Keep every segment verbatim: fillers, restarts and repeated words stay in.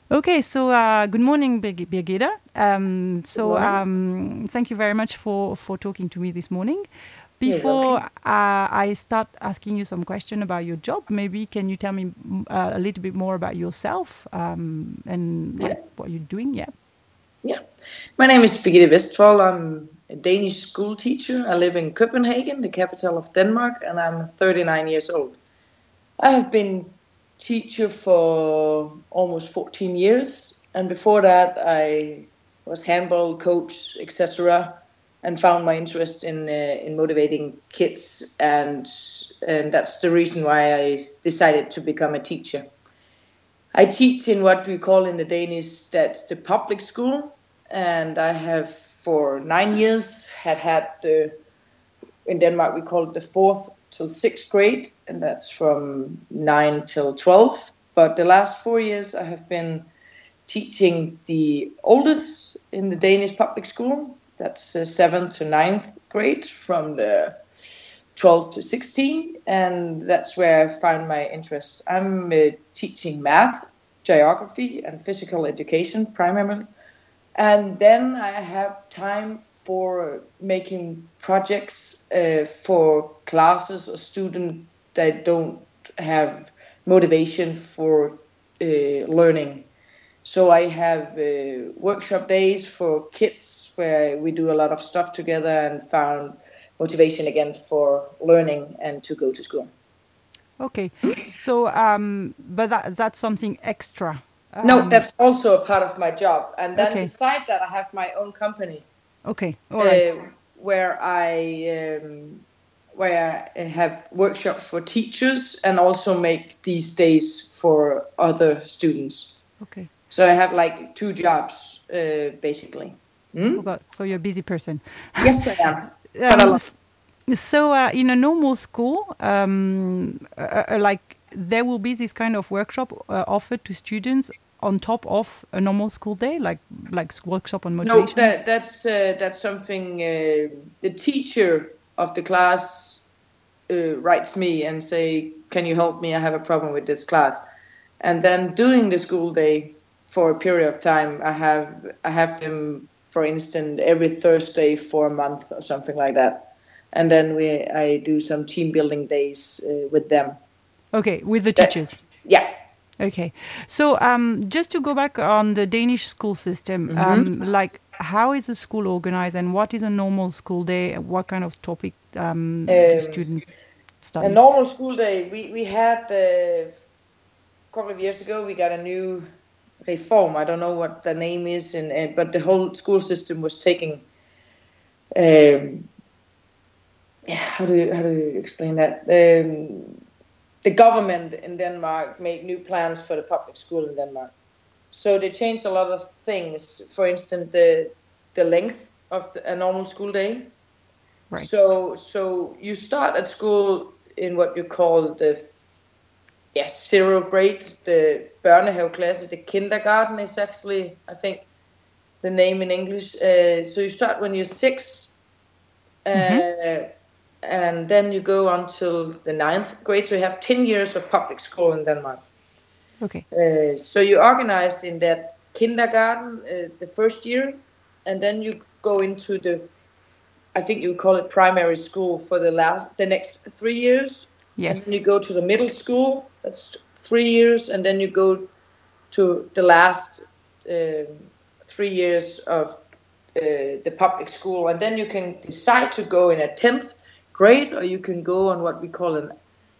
Okay, so uh, good morning, Birg- Birgitta. Um, Good so morning. um, thank you very much for, for talking to me this morning. You're Before welcome. uh, I start asking you some question about your job, maybe can you tell me mm, uh, a little bit more about yourself um, and Yeah, like what you're doing? Yeah. yeah. My name is Birgitte Vestfold. I'm a Danish school teacher. I live in Copenhagen, the capital of Denmark, and I'm thirty-nine years old. I have been teacher for almost fourteen years, and before that, I was handball coach, et cetera, and found my interest in uh, in motivating kids, and and that's the reason why I decided to become a teacher. I teach in what we call in the Danish that's the public school, and I have for nine years had had the in Denmark we call it the fourth till sixth grade, and that's from nine till twelve. But the last four years I have been teaching the oldest in the Danish public school. That's uh, seventh to ninth grade, from the twelve to sixteen, and that's where I find my interest. I'm uh, teaching math, geography, and physical education primarily, and then I have time for making projects uh, for classes or students that don't have motivation for uh, learning. So I have uh, workshop days for kids where we do a lot of stuff together and found motivation again for learning and to go to school. Okay. So, um, but that, that's something extra. No, Um, that's also a part of my job. And then okay. beside that, I have my own company Okay. All right. uh, where I um, where I have workshop for teachers and also make these days for other students. Okay. So I have like two jobs uh, basically. Oh Hmm? God. So you're a busy person. Yes, I am. But a um, lot. s- so uh, in a normal school, um, uh, uh, like there will be this kind of workshop uh, offered to students on top of a normal school day, like like s- workshop on No, motivation. that that's uh, that's something uh, the teacher of the class uh, writes me and say, "Can you help me? I have a problem with this class." And then during the school day, for a period of time, I have I have them, for instance, every Thursday for a month or something like that. And then we I do some team building days uh, with them. Okay, with the That, teachers. yeah. Okay, so um, just to go back on the Danish school system, Mm-hmm. um, like how is the school organized and what is a normal school day? What kind of topic um, do Um, students a study? normal school day, we we had uh, a couple of years ago, we got a new reform. I don't know what the name is, and uh, but the whole school system was taking. Um, yeah, how do you, how do you explain that? Um, the government in Denmark made new plans for the public school in Denmark, so they changed a lot of things. For instance, the the length of the, a normal school day. Right. So so you start at school in what you call the yeah, zero grade, the børnehaveklasse, the kindergarten is actually, I think, the name in English. Uh, so you start when you're six, Mm-hmm. uh, and then you go until the ninth grade. So you have ten years of public school in Denmark. Okay. Uh, so you're organized in that kindergarten uh, the first year, and then you go into the, I think you call it primary school for the last, the next three years, and then Yes. you go to the middle school. That's three years, and then you go to the last um, three years of uh, the public school, and then you can decide to go in a tenth grade, or you can go on what we call an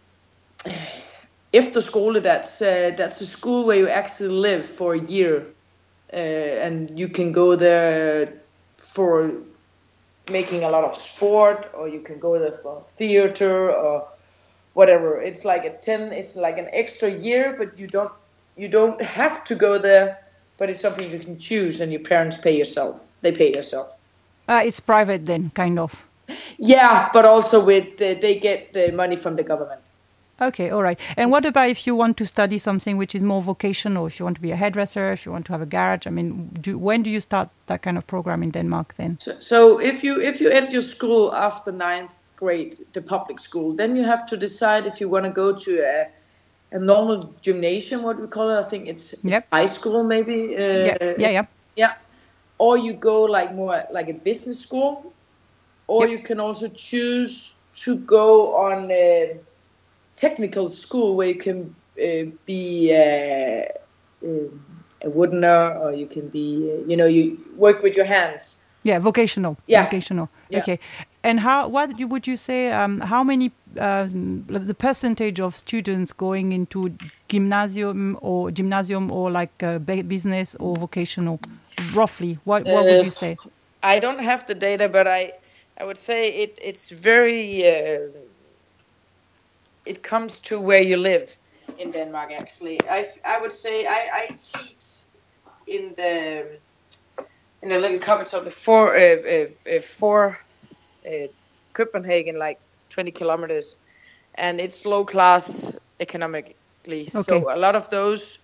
efterskole. That's uh, that's a school where you actually live for a year, uh, and you can go there for making a lot of sport, or you can go there for theater or whatever. It's like a ten. It's like an extra year, but you don't you don't have to go there. But it's something you can choose, and your parents pay yourself. They pay yourself. Uh, it's private then, kind of. Yeah, but also with uh, they get the money from the government. Okay, all right. And what about if you want to study something which is more vocational, if you want to be a hairdresser, if you want to have a garage? I mean, do, when do you start that kind of program in Denmark then? So, so if you if you end your school after ninth grade, the public school, then you have to decide if you want to go to a a normal gymnasium, what we call it. I think it's, it's Yep. high school maybe. Uh, Yeah, yeah, yeah. Yeah. Or you go like more like a business school, or Yep. you can also choose to go on a technical school where you can uh, be uh, um, a woodener, or you can be, uh, you know, you work with your hands. Yeah, vocational. Yeah. Vocational. Yeah. Okay. And how? What you- would you say? Um, how many? Um, the percentage of students going into gymnasium or gymnasium or like uh, bu- business or vocational? Roughly, what what would you Uh, say? I don't have the data, but I I would say it it's very uh, it comes to where you live in Denmark. Actually, I, I would say I, I teach in the in a little capital before uh, uh, uh, for uh, Copenhagen, like twenty kilometers, and it's low class economically. Okay. So a lot of those,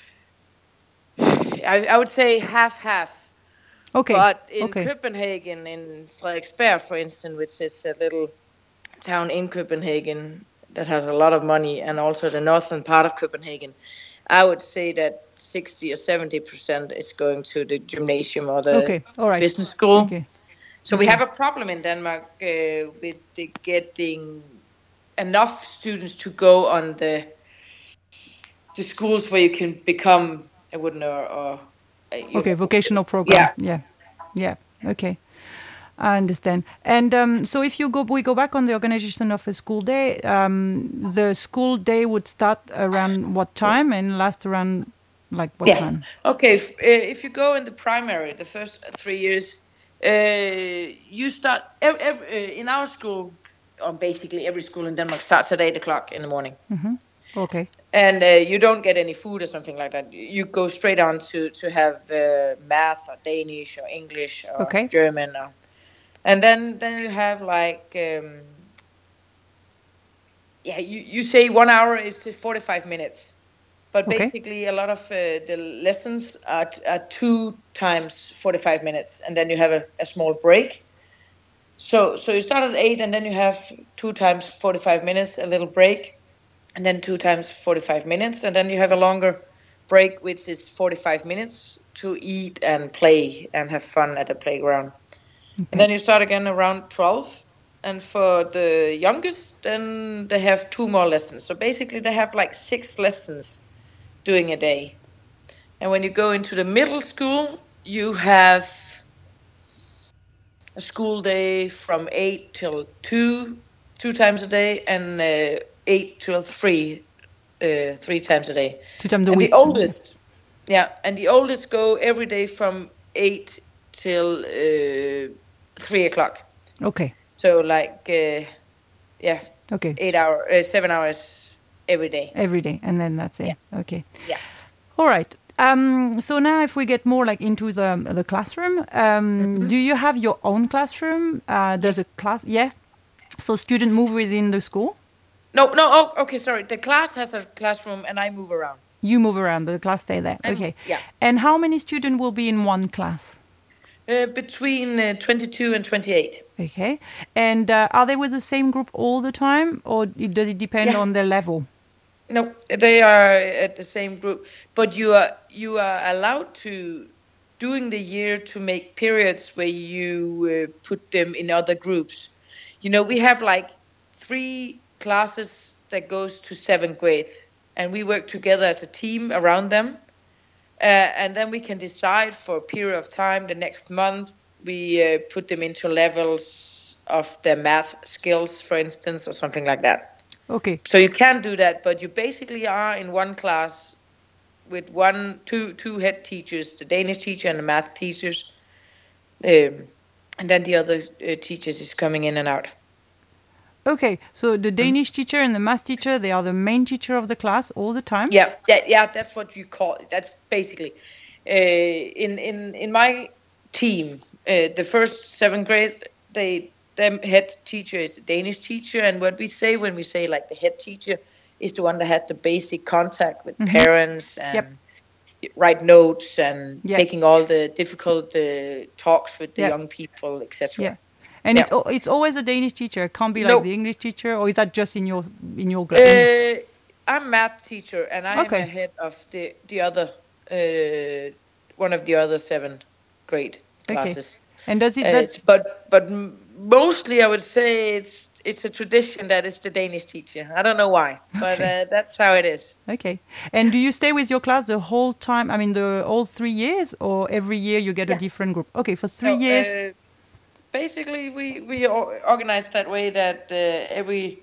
I, I would say half half. Okay. But in Okay. Copenhagen, in Frederiksberg, for instance, which is a little town in Copenhagen that has a lot of money, and also the northern part of Copenhagen, I would say that sixty or seventy percent is going to the gymnasium or the Okay. All right. business school. Okay. So we Okay. have a problem in Denmark uh, with the getting enough students to go on the the schools where you can become a woodener or uh, you- Okay. Vocational program. Yeah. Yeah. Yeah. Okay. I understand. And um, so if you go, we go back on the organization of a school day. Um, the school day would start around what time and last around like what Yeah. time? Okay. If, uh, if you go in the primary, the first three years, uh, you start ev ev uh, in our school, or basically every school in Denmark starts at eight o'clock in the morning, Okay. and uh, you don't get any food or something like that. You go straight on to to have uh, math or Danish or English or Okay. German, or, and then then you have like um, yeah, you you say one hour is forty-five minutes. But Okay. basically, a lot of uh, the lessons are, are two times forty-five minutes, and then you have a, a small break. So so you start at eight, and then you have two times forty-five minutes, a little break, and then two times forty-five minutes, and then you have a longer break, which is forty-five minutes to eat and play and have fun at the playground. And then you start again around twelve. And for the youngest, then they have two more lessons. So basically, they have like six lessons doing a day. And when you go into the middle school, you have a school day from eight till two, two times a day, and uh, eight till three, uh, three times a day. Two times a and week. the oldest, yeah, and the oldest go every day from eight till uh, three o'clock. Okay. So like, uh, yeah, Okay. eight hour, uh, seven hours every day. Every day, and then that's it. Yeah. Okay. Yeah. All right. Um, so now, if we get more like into the the classroom, um, Mm-hmm. do you have your own classroom? Uh, does Yes. a class? Yeah. So student move within the school. No, no. Oh, okay. Sorry. The class has a classroom, and I move around. You move around, but the class stay there. I'm- Okay. yeah. And how many students will be in one class? Uh, between uh, twenty-two and twenty-eight. Okay. And uh, are they with the same group all the time, or it- does it depend Yeah. on their level? No, they are at the same group, but you are you are allowed to during the year to make periods where you uh, put them in other groups. You know, we have like three classes that goes to seventh grade, and we work together as a team around them. Uh, and then we can decide for a period of time, the next month, we uh, put them into levels of their math skills, for instance, or something like that. Okay. So you can do that, but you basically are in one class with one, two, two head teachers, the Danish teacher and the math teachers, um, and then the other uh, teachers is coming in and out. Okay. So the Danish teacher and the math teacher, they are the main teacher of the class all the time. Yeah, yeah, yeah. That's what you call it. That's basically uh, in in in my team. Uh, the first seventh grade, they the head teacher is a Danish teacher, and what we say when we say like the head teacher is the one that had the basic contact with parents and Yep. write notes and Yep. taking all the difficult uh, talks with the Yep. young people, et cetera. Yeah. And Yeah. it's al- it's always a Danish teacher. It can't be like No. the English teacher, or is that just in your in your class? Uh, I'm math teacher, and I Okay. am ahead of the the other uh, one of the other seven grade Okay. classes. And does it Uh, that it's- but but m- mostly I would say it's it's a tradition that it's the Danish teacher. I don't know why, but okay? uh, that's how it is. Okay. And do you stay with your class the whole time? I mean, the all three years, or every year you get a Yeah. different group? Okay, for three No, years. uh, basically we we or- organize that way that uh, every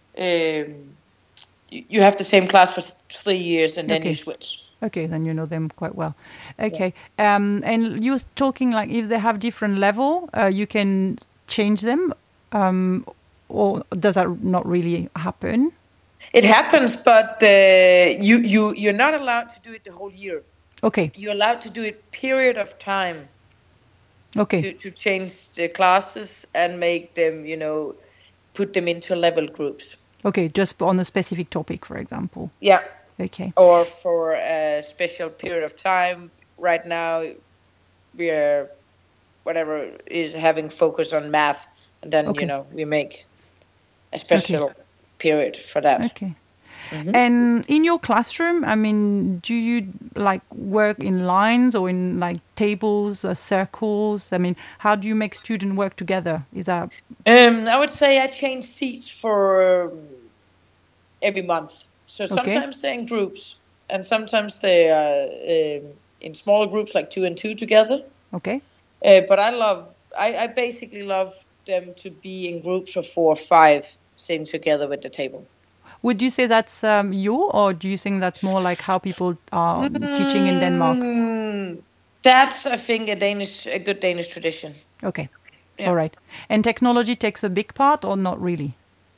um, you, you have the same class for th- three years and then you Okay. switch. Okay, then you know them quite well. Okay. Um, and you was talking like if they have different level, uh, you can change them, um, or does that not really happen? It happens, but uh, you you you're not allowed to do it the whole year. Okay. You're allowed to do it period of time Okay. to to change the classes and make them, you know, put them into level groups. Okay, just on a specific topic, for example. Yeah, Okay. or for a special period of time. Right now, we are whatever is having focus on math, and then Okay. you know we make a special period for that. Okay. And in your classroom, I mean, do you like work in lines or in like tables or circles? I mean, how do you make students work together? Is that Um, I would say I change seats for um, every month. So Okay. sometimes they're in groups, and sometimes they are um, in smaller groups, like two and two together. okay? Uh, but I love, I, I basically love them to be in groups of four or five, sitting together with the table. Would you say that's um, you, or do you think that's more like how people are teaching in Denmark? Mm, that's, I think, a Danish, a good Danish tradition. Okay. Yeah. All right. And technology takes a big part, or not really?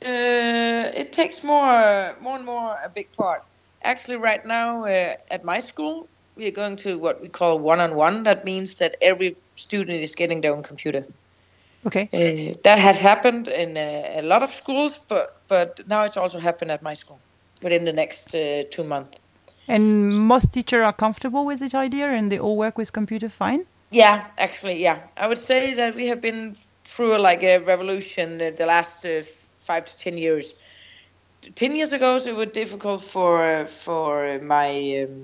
Uh, it takes more, more and more a big part. Actually, right now uh, at my school, we are going to what we call one-on-one. That means that every student is getting their own computer. Okay. Uh, that has happened in uh, a lot of schools, but but now it's also happened at my school within the next uh, two months. And most teachers are comfortable with this idea, and they all work with computer fine. Yeah, actually, yeah. I would say that we have been through like a revolution uh, the last uh, five to ten years. Ten years ago, it was difficult for uh, for my um,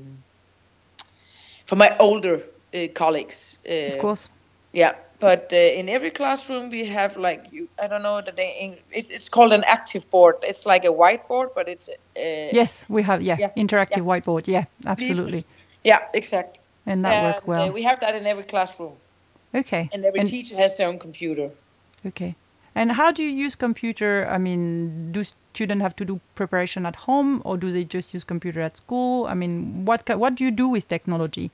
for my older uh, colleagues. Uh, Of course. Yeah, but uh, in every classroom we have like you. I don't know that they. It, it's called an active board. It's like a whiteboard, but it's. Uh, Yes, we have, yeah, Yeah, interactive yeah. whiteboard. Yeah, absolutely. Yeah, exactly. And that worked And, well. Uh, we have that in every classroom, Okay. and every And- teacher has their own computer. Okay. And how do you use computer? I mean, do students have to do preparation at home, or do they just use computer at school? I mean, what ki- what do you do with technology?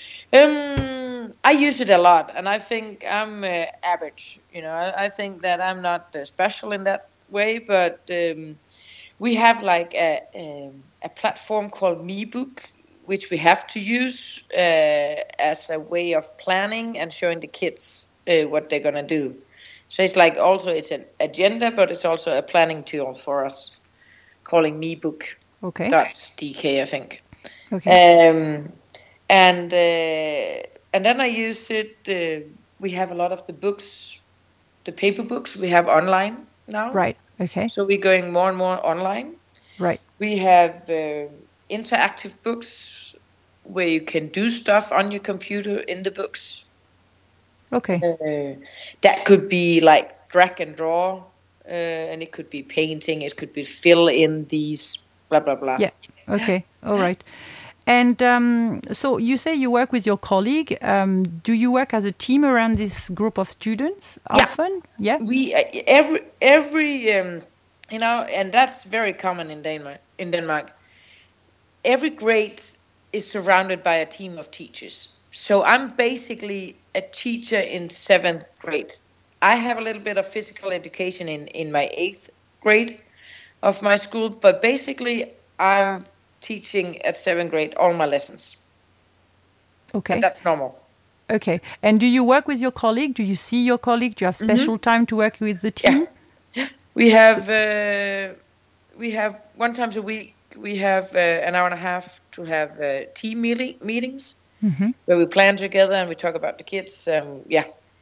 Um, I use it a lot, and I think I'm uh, average. You know, I, I think that I'm not uh, special in that way, but um, we have like a um, a platform called MeBook, which we have to use uh, as a way of planning and showing the kids uh, what they're gonna do. So it's like also it's an agenda, but it's also a planning tool for us, calling MeBook Okay. dot D K, I think. Okay. Um, and uh, and then I use it. Uh, we have a lot of the books, the paper books we have online now. Right. Okay. So we're going more and more online. Right. We have uh, interactive books where you can do stuff on your computer in the books. Okay. Uh, that could be like drag and draw, uh, and it could be painting. It could be fill in these blah blah blah. Yeah. Okay. All right. And um, so you say you work with your colleague. Um, do you work as a team around this group of students Yeah. often? Yeah. We uh, every every um, you know, and that's very common in Denmark. In Denmark, every grade is surrounded by a team of teachers. So I'm basically a teacher in seventh grade. I have a little bit of physical education in, in my eighth grade of my school, but basically I'm teaching at seventh grade all my lessons. Okay. But that's normal. Okay. And do you work with your colleague? Do you see your colleague? Do you have special time to work with the team? Yeah. We have uh, we have one times a week. We have uh, an hour and a half to have uh, team meeting meetings where we plan together and we talk about the kids. Um, yeah.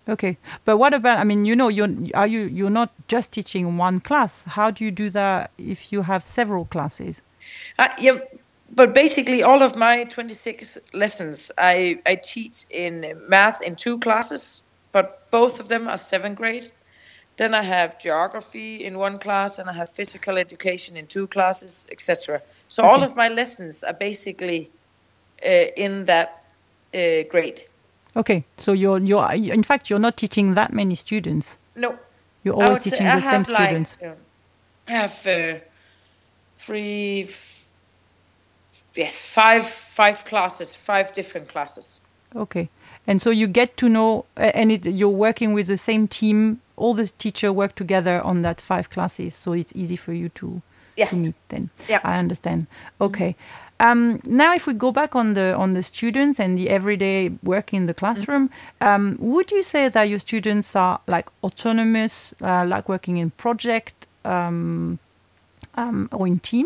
Okay, but what about? I mean, you know, you're are you you're not just teaching one class. How do you do that if you have several classes? Uh, yeah, but basically all of my twenty-six lessons, I I teach in math in two classes, but both of them are seventh grade. Then I have geography in one class, and I have physical education in two classes, et cetera. So all Okay. of my lessons are basically uh, in that uh, grade. Okay, so you're you're in fact you're not teaching that many students. No, You're I always would say teaching I the same have like students. uh, I have uh, three, f- yeah, five, five classes, five different classes. Okay, and so you get to know, uh, and it, you're working with the same team. All the teachers work together on that five classes, so it's easy for you to Yeah, to meet. Then yeah. I understand. Okay. Um, now, if we go back on the on the students and the everyday work in the classroom, um, would you say that your students are like autonomous, uh, like working in project um, um, or in team?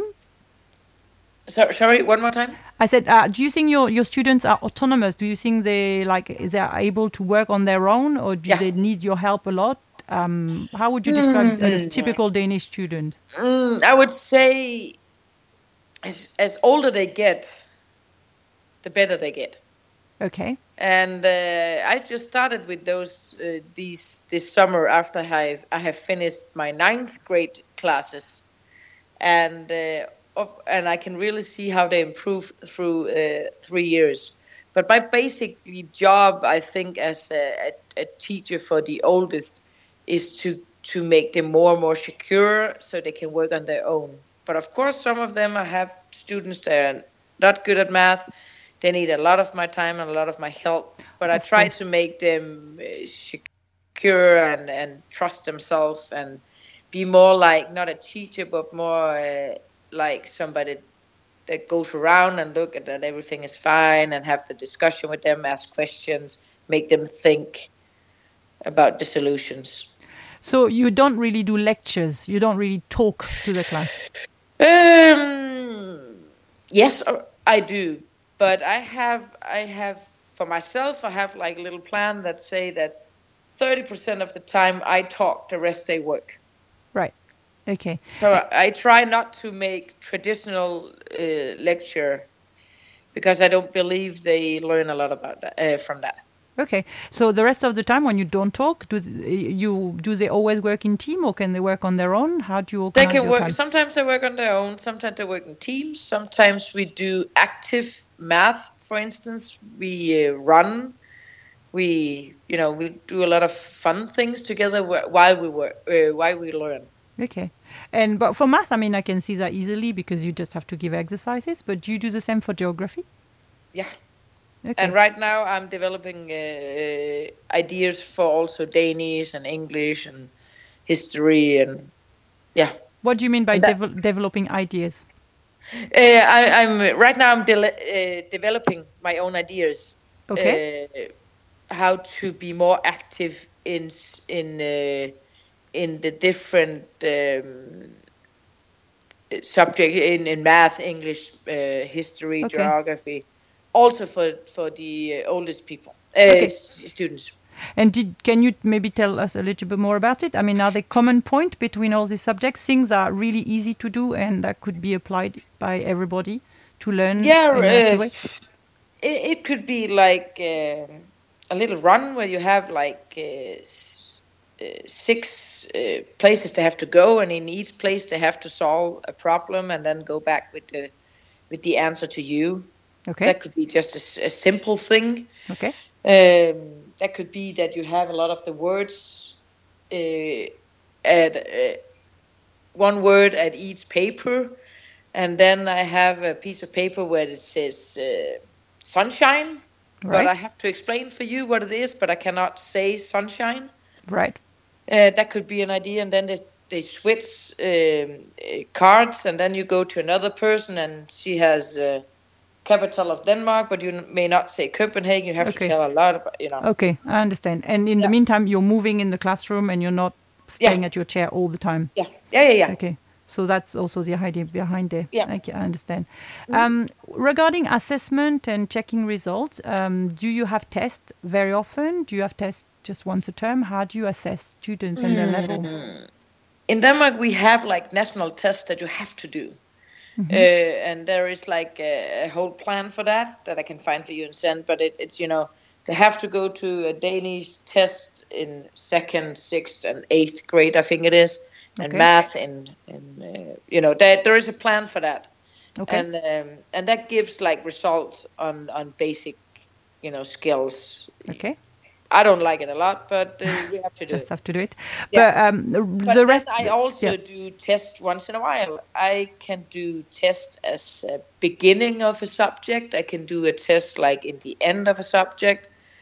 So, sorry, one more time. I said, uh, do you think your, your students are autonomous? Do you think they like they are able to work on their own, or do Yeah. they need your help a lot? Um, how would you describe a typical Danish student? Mm, I would say as as older they get, the better they get. Okay. And uh, I just started with those uh, these this summer after I have I have finished my ninth grade classes, and uh, of, and I can really see how they improve through uh, three years. But my basically job, I think, as a, a, a teacher for the oldest, is to to make them more and more secure so they can work on their own. But of course, some of them, I have students that are not good at math. They need a lot of my time and a lot of my help. But I Of try course. to make them uh, secure and, and trust themselves and be more like not a teacher, but more uh, like somebody that goes around and look at that everything is fine and have the discussion with them, ask questions, make them think about the solutions. So you don't really do lectures. You don't really talk to the class. Um, yes, I do, but I have I have for myself I have like a little plan that say that thirty percent of the time I talk, the rest they work. Right. Okay. So I try not to make traditional uh, lecture because I don't believe they learn a lot about that uh, from that. Okay. So the rest of the time when you don't talk, do th- you do they always work in team, or can they work on their own? How do you They organize can your work. time? Sometimes they work on their own. Sometimes they work in teams. Sometimes we do active math. For instance, we uh, run. We, you know, we do a lot of fun things together wh- while we work, uh, while we learn. Okay. And but for math, I mean, I can see that easily because you just have to give exercises. But do you do the same for geography? Yeah. Okay. And right now I'm developing uh, ideas for also Danish and English and history and yeah. What do you mean by that, devel- developing ideas? Uh, I, I'm right now. I'm de- uh, developing my own ideas. Okay. Uh, how to be more active in in uh, in the different um, subject in, in math, English, uh, history, Okay. geography. Also for for the uh, oldest people, uh, Okay. s- students. And did, can you maybe tell us a little bit more about it? I mean, are there common point between all these subjects? Things that are really easy to do and that could be applied by everybody to learn Yeah, in an active uh, way? it, it could be like uh, a little run where you have like uh, s- uh, six uh, places they have to go, and in each place they have to solve a problem and then go back with the with the answer to you. Okay. That could be just a, s- a simple thing. Okay. Um, that could be that you have a lot of the words uh, at uh, one word at each paper, and then I have a piece of paper where it says uh, sunshine, Right. but I have to explain for you what it is, but I cannot say sunshine. Right. Uh, that could be an idea, and then they, they switch um, uh, cards, and then you go to another person, and she has uh, capital of Denmark, but you n- may not say Copenhagen. You have Okay. to tell a lot about, you know. Okay, I understand. And in the Yeah. meantime, you're moving in the classroom and you're not staying Yeah. at your chair all the time. Yeah, yeah, yeah, yeah. Okay. So that's also the idea behind it. Yeah. Okay, I understand. Um, regarding assessment and checking results, um, do you have tests very often? Do you have tests just once a term? How do you assess students and their level? In Denmark, we have like national tests that you have to do. Mm-hmm. Uh, and there is like a, a whole plan for that, that I can find for you and send. But it, it's, you know, they have to go to a Danish test in second, sixth, and eighth grade, I think it is. And Okay. math in, in uh, you know, there, there is a plan for that. Okay. And um, and that gives like results on, on basic, you know, skills. Okay. I don't like it a lot, but uh, we have to do Just it. have to do it. Yeah. But um, the But the then rest. I also yeah. do tests once in a while. I can do tests as a beginning of a subject. I can do a test like in the end of a subject.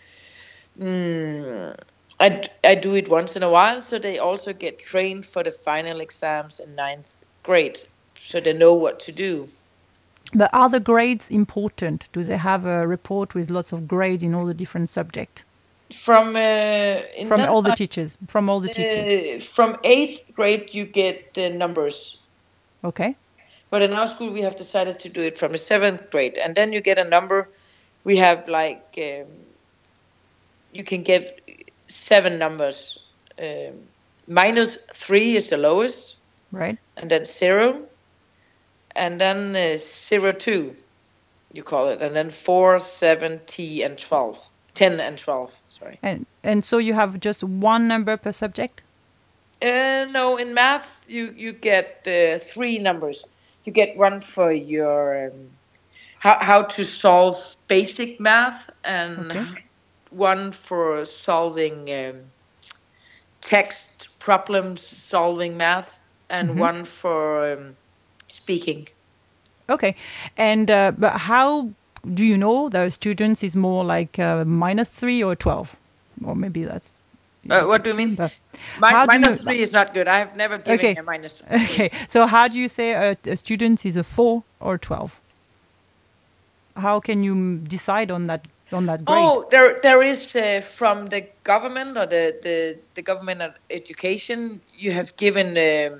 Mm, I, I do it once in a while, so they also get trained for the final exams in ninth grade, so they know what to do. But are the grades important? Do they have a report with lots of grades in all the different subjects? From uh, in From all the Denmark, teachers, from all the teachers. uh, from eighth grade you get the numbers. Okay. But in our school we have decided to do it from the seventh grade, and then you get a number. We have like um, you can get seven numbers. Um, minus three is the lowest, Right. and then zero, and then uh, zero two, you call it, and then four, seven, T, and twelve. ten and twelve, sorry. And and so you have just one number per subject? Uh, no, in math you you get uh, three numbers. You get one for your um, how how to solve basic math, and Okay. one for solving um, text problems, solving math, and Mm-hmm. one for um, speaking. Okay. And uh, but how do you know those students is more like uh, minus three or twelve? Or maybe that's... Uh, what do you mean? But Mi- how do minus you- three is not good. I have never given Okay. a minus three. Okay. So how do you say a, a student is a four or twelve? How can you m- decide on that on that grade? Oh, there there is uh, from the government or the, the, the government of education, you have given um,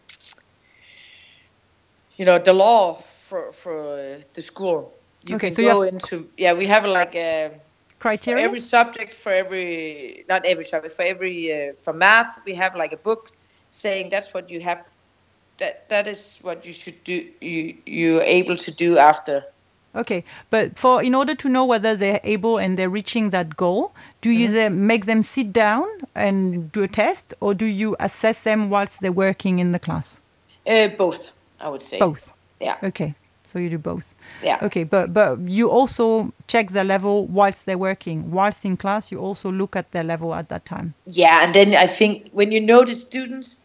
you know the law for for uh, the school. You Okay, can so you go have- into yeah. We have like a for Criteria? every subject, for every not every subject, for every uh, for math, we have like a book saying that's what you have. That that is what you should do. You you're able to do after. Okay, but for in order to know whether they're able and they're reaching that goal, do you then make them sit down and do a test, or do you assess them whilst they're working in the class? Uh, both, I would say. Both. Yeah. Okay, so you do both. Yeah. Okay, but but you also check their level whilst they're working. Whilst in class, you also look at their level at that time. Yeah, and then I think when you know the students,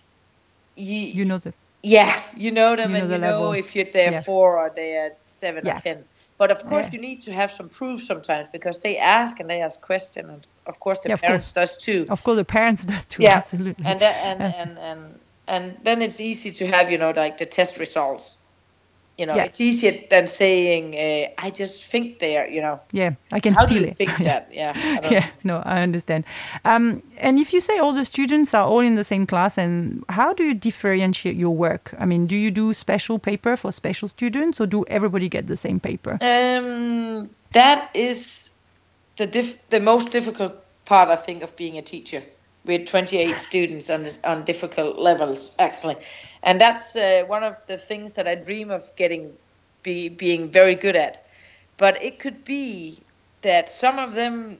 you, You know the yeah, you know them, You know and the you know level. if you're there Yeah. four or they're seven Yeah. or ten. But of course, Yeah. you need to have some proof sometimes because they ask and they ask questions, and of course the Yeah, of parents does too. Of course, the parents does too. Yeah, Absolutely. and that, and, Yes. and and and then it's easy to have you know like the test results. You know, Yeah. it's easier than saying uh, I just think they are. You know, Yeah, I can how do feel you it. think that? Yeah, I don't Yeah, no, I understand. Um, and if you say all the students are all in the same class, and how do you differentiate your work? I mean, do you do special paper for special students, or do everybody get the same paper? Um, that is the dif- the most difficult part, I think, of being a teacher. With twenty-eight students on on difficult levels, actually, and that's uh, one of the things that I dream of getting, be being very good at. But it could be that some of them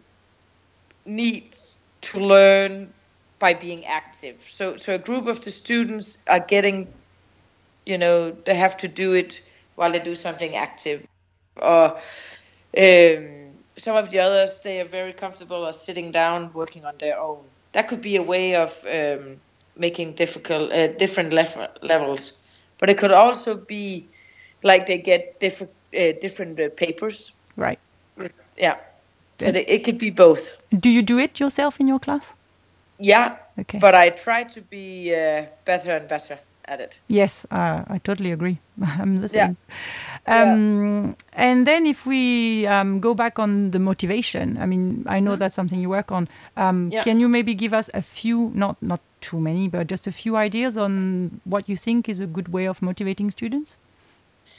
need to learn by being active. So, so a group of the students are getting, you know, they have to do it while they do something active, or um, some of the others, they are very comfortable of sitting down working on their own. That could be a way of um, making difficult uh, different level, levels, but it could also be like they get different uh, different uh, papers. Right. Yeah, so they, it could be both. Do you do it yourself in your class? Yeah, Okay. but I try to be uh, better and better at it. Yes, uh, I totally agree. I'm the Yeah. same. Um, And then if we um, go back on the motivation, I mean, I know that's something you work on. Um, Yeah. Can you maybe give us a few, not not too many, but just a few ideas on what you think is a good way of motivating students?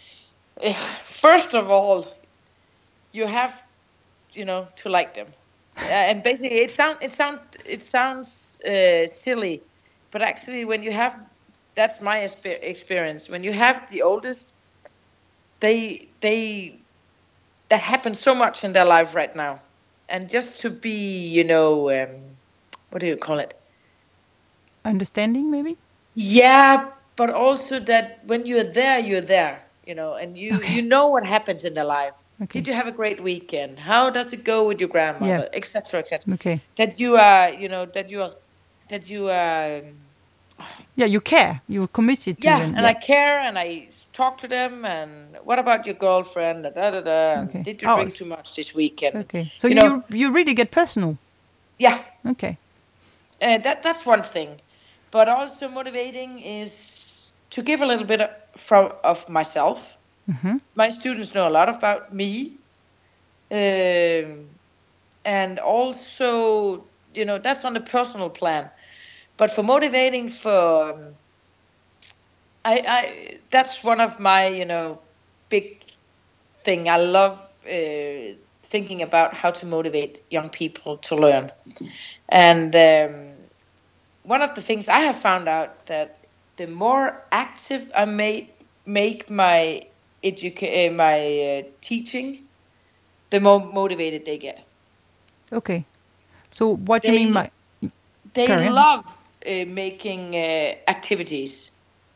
First of all, you have, you know, to like them. Uh, and basically, it sound it sound it sounds uh, silly, but actually, when you have, that's my exper- experience. When you have the oldest, they they that happens so much in their life right now, and just to be, you know, um, what do you call it? Understanding, maybe? Yeah, but also that when you're there, you're there, you know, and you you Okay. know what happens in their life. Did Okay. you have a great weekend? How does it go with your Yeah. grandmother, et cetera, et cetera. Okay. That you are, you know, that you are, that you are. Um, Yeah, you care. You're committed to yeah, them. and I Yeah. care, and I s- talk to them. And what about your girlfriend? Da, da, da, da, and Okay. did you Oh, drink s- too much this weekend? okay. So You know, you you really get personal. yeah, Okay. uh, that that's one thing. But also motivating is to give a little bit of, from of myself. Mm-hmm. My students know a lot about me, um, and also, you know, that's on the personal plan. But for motivating, for um, I, I that's one of my, you know, big thing. I love uh, thinking about how to motivate young people to learn. And um, one of the things I have found out that the more active I make make my educa- uh, my uh, teaching, the more motivated they get. Okay. So what you mean They by they career? love uh, making uh, activities.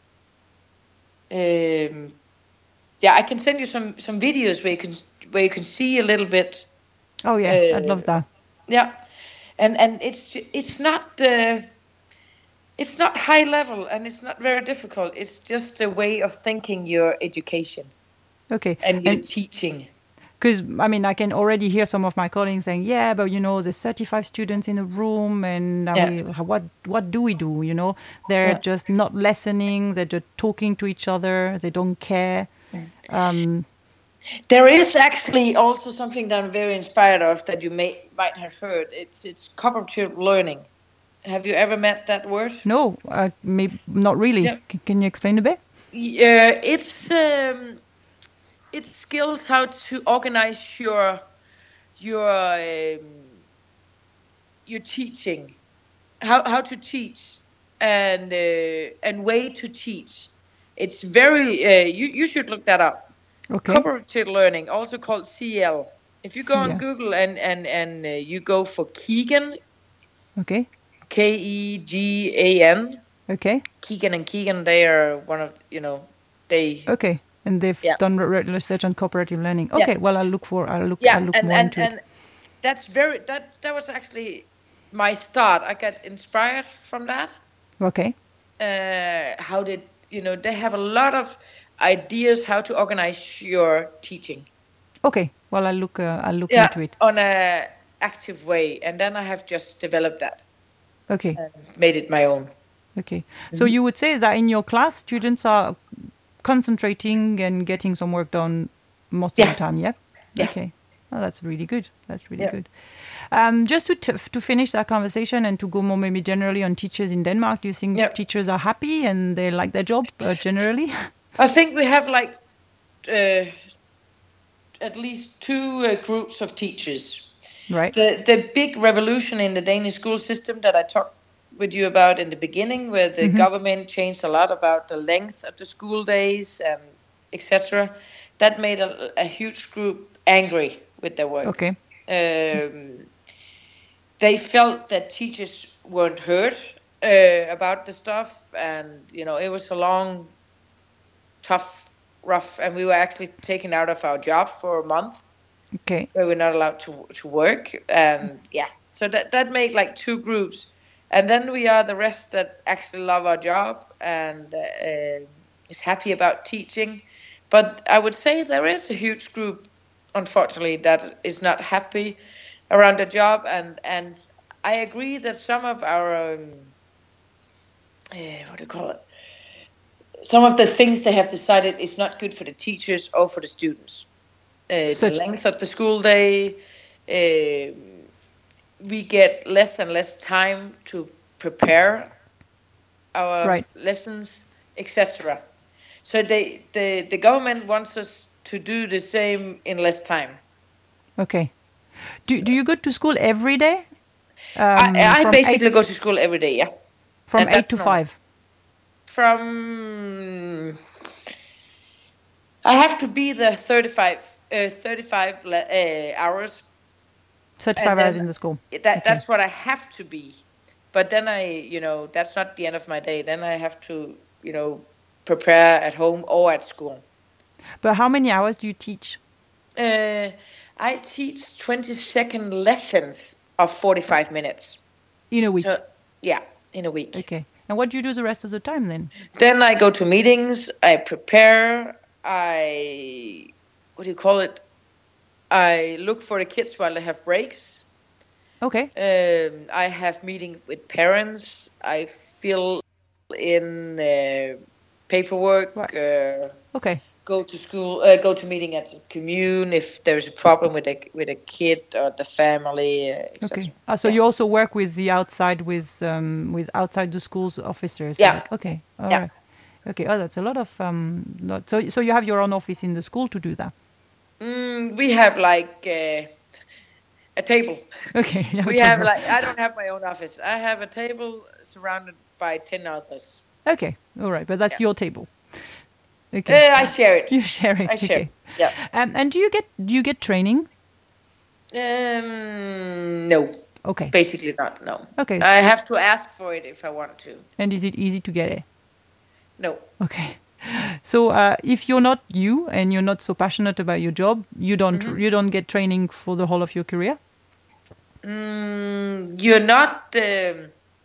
Um, yeah, I can send you some some videos where you can where you can see a little bit. Oh yeah, I'd love Uh, that. yeah, and and it's it's not uh, it's not high level, and it's not very difficult. It's just a way of thinking your education Okay. and your And teaching. because I mean, I can already hear some of my colleagues saying, "Yeah, but you know, there's thirty-five students in a room, and uh, Yeah, we, what, what do we do? You know, they're yeah. just not listening. They're just talking to each other. They don't care." Um, There is actually also something that I'm very inspired of that you may might have heard. It's it's cooperative learning. Have you ever met that word? no, uh, maybe not really. Yeah. C- can you explain a bit? Yeah, it's um, it skills how to organize your your um, your teaching, how how to teach, and uh, and way to teach. It's very uh, you you should look that up. Okay. Cooperative learning, also called C L. If you go See, on yeah. Google and and and uh, you go for Keegan, Okay. K E G A N, Okay. Keegan and Keegan, they are one of, you know, they Okay. And they've yeah done re- research on cooperative learning. yeah Okay. Well, I'll look for. I'll look. I'll yeah, look and more and into it. and that's very that that was actually my start. I got inspired from that. Okay. Uh, how did you know they have a lot of ideas how to organize your teaching. Okay. Well, I'll look. Uh, I'll look Yeah, into it. on a active way, and then I have just developed that Okay. and made it my own. Okay. So you would say that in your class, students are concentrating and getting some work done most of the Yeah, time. Yeah. yeah, Okay. Oh, that's really good. That's really yeah, good. Um, just to t- to finish that conversation and to go more maybe generally on teachers in Denmark, do you think yeah. teachers are happy and they like their job uh, generally? I think we have like uh, at least two uh, groups of teachers. Right. The the big revolution in the Danish school system that I talked with you about in the beginning, where the Mm-hmm. government changed a lot about the length of the school days and et cetera. That made a, a huge group angry with their work. Okay. Um, they felt that teachers weren't heard uh, about the stuff, and you know it was a long, tough, rough, and we were actually taken out of our job for a month Okay. where we're not allowed to to work, and yeah, so that that made like two groups, and then we are the rest that actually love our job and uh, is happy about teaching. But I would say there is a huge group, unfortunately, that is not happy around the job, and and I agree that some of our um, uh, what do you call it? Some of the things they have decided is not good for the teachers or for the students. Uh, the Such. length of the school day, uh, we get less and less time to prepare our Right. lessons, et cetera. So they, the the government wants us to do the same in less time. Okay. Do So Do you go to school every day? I, Um, I from basically eight go to school every day, yeah. from And eight that's to normal. five. From I have to be there thirty-five, uh, thirty-five le- uh, hours, Thirty-five and hours then in the school. that Okay. that's what I have to be. But then I, you know, that's not the end of my day. Then I have to, you know, prepare at home or at school. But how many hours do you teach? Uh, I teach twenty second lessons of forty-five minutes. In a week. So, yeah, in a week. Okay. And what do you do the rest of the time then? Then I go to meetings, I prepare, I, what do you call it? I look for the kids while they have breaks. Okay. Um, I have meeting with parents. I fill in uh, paperwork. Right. Uh, Okay. go to school. Uh, go to meeting at the commune if there's a problem with a with a kid or the family, uh, et cetera. Okay. Ah, so Yeah. you also work with the outside with um with outside the schools officers. Yeah. Like, okay. All Yeah. right. Okay. Oh, that's a lot of um. Lot, so so you have your own office in the school to do that. Mm, we have like uh, a table. Okay. you We a have table. like I don't have my own office. I have a table surrounded by ten others. Okay. All right. But that's Yeah. your table. Okay. Uh, I share it. You share it. I share. Okay. Yeah. Um, and do you get do you get training? Um, no, Okay. basically not. No. Okay. I have to ask for it if I want to. And is it easy to get it? No. Okay. So uh, if you're not you and you're not so passionate about your job, you don't you don't get training for the whole of your career? Mm, you're not um,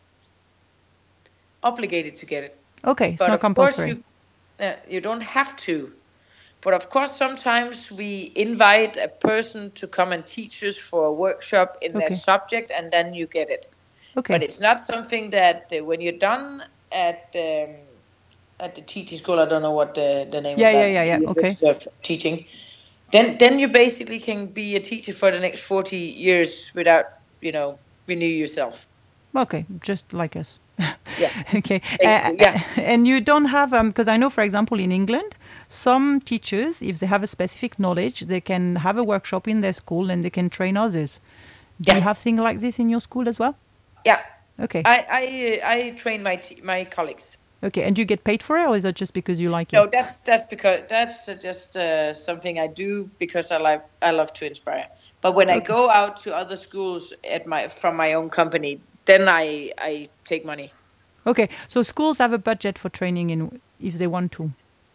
obligated to get it. Okay, it's But not of course compulsory. you uh, you don't have to. But of course sometimes we invite a person to come and teach us for a workshop in Okay. their subject and then you get it. Okay. But it's not something that uh, when you're done at um, at the teaching school, I don't know what the, the name Yeah, of that yeah, yeah, yeah, university of teaching. Then then you basically can be a teacher for the next forty years without, you know, renew yourself. Okay, just like us. Yeah. Okay. Basically, Uh, yeah. And you don't have um because I know, for example, in England, some teachers, if they have a specific knowledge, they can have a workshop in their school and they can train others. Do Yeah. you have things like this in your school as well? Yeah. Okay. I I uh, I train my t- my colleagues. Okay. And do you get paid for it, or is that just because you like No, it? that's that's because that's uh, just uh, something I do because I like I love to inspire. But when I Okay. go out to other schools at my from my own company, then I I take money. Okay. So schools have a budget for training in if they want to.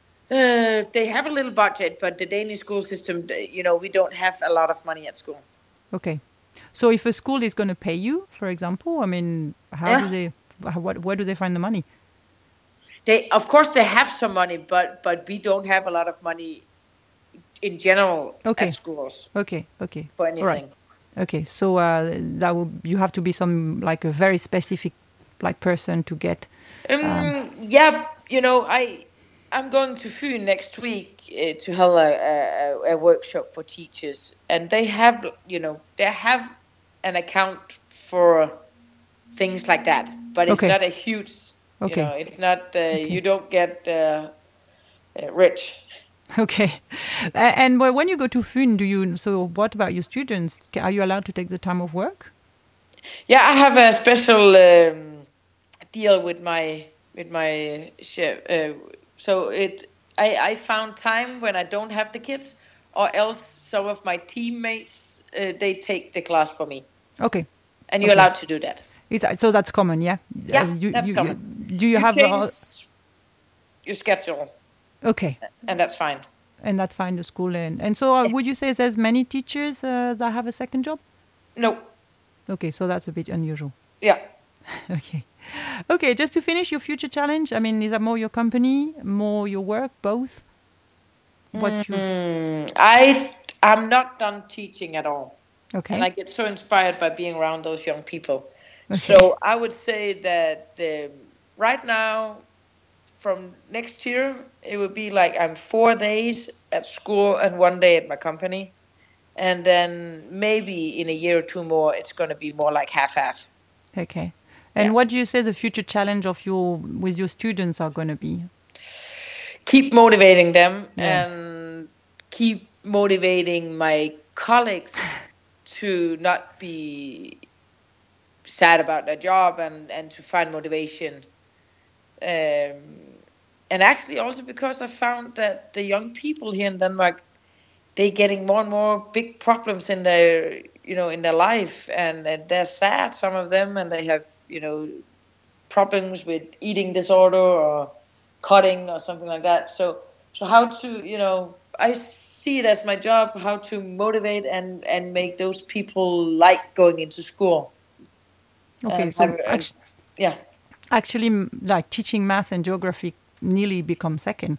Uh, they have a little budget, but the Danish school system, you know, we don't have a lot of money at school. Okay. So if a school is going to pay you, for example, I mean, how Yeah. do they, how, what, where do they find the money? They, of course, they have some money, but but we don't have a lot of money in general Okay. at schools Okay. Okay. for All anything. right. Okay. So uh, that will, you have to be some like a very specific like person to get. Um, yeah, you know, I I'm going to Fyn next week uh, to hold a, a, a workshop for teachers, and they have, you know, they have an account for things like that, but it's Okay. not a huge. Okay. You know, it's not. Uh, You don't get uh, uh, rich. Okay. A- And well, when you go to Fyn, do you, so what about your students? Ca- Are you allowed to take the time of work? Yeah, I have a special um, deal with my with my chef. Uh, so it, I, I found time when I don't have the kids, or else some of my teammates uh, they take the class for me, Okay. and you're Okay. allowed to do that. Is that, so that's common, yeah? Yeah, Uh, you, that's you, common. You, do you, You have change all, your schedule, okay. and that's fine. And that's fine, the school. And, and so uh, would you say there's many teachers uh, that have a second job? No, Okay, so that's a bit unusual. yeah. Okay. Okay, just to finish your future challenge, I mean, is that more your company, more your work, both? What you, Mm, I I'm not done teaching at all. okay. And I get so inspired by being around those young people. Okay. So I would say that um, right now, from next year, it would be like I'm four days at school and one day at my company. And then maybe in a year or two more, it's going to be more like half-half. Okay. And Yeah. what do you say the future challenge of your with your students are going to be? Keep motivating them Yeah. and keep motivating my colleagues to not be sad about their job and, and to find motivation. Um, and actually also because I found that the young people here in Denmark, they're getting more and more big problems in their, you know, in their life, and, and they're sad, some of them, and they have, you know, problems with eating disorder or cutting or something like that. So, so how to, you know, I see it as my job, how to motivate and, and make those people like going into school. Okay, And so have- and- act- yeah. actually, m- like teaching math and geography nearly become second.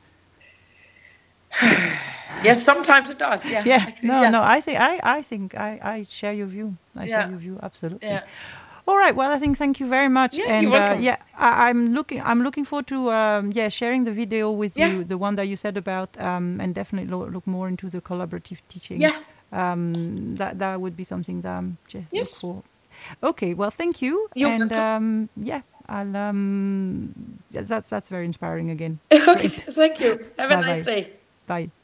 Yes, sometimes it does. Yeah. Yeah, actually, no, yeah. no. I think I, I think I, I share your view. I share Yeah. your view absolutely. Yeah. All right. Well, I think thank you very much. Yeah, and you're welcome. Uh, yeah, I, I'm looking. I'm looking forward to um, yeah sharing the video with Yeah. you, the one that you said about, um, and definitely lo- look more into the collaborative teaching. Yeah. Um, that that would be something that I'm just Yes. look for. Okay. Well, thank you. You're and welcome. um, yeah, I'll um, yeah, that's that's very inspiring again. Okay. Thank you. Have a Bye-bye. nice day. Bye.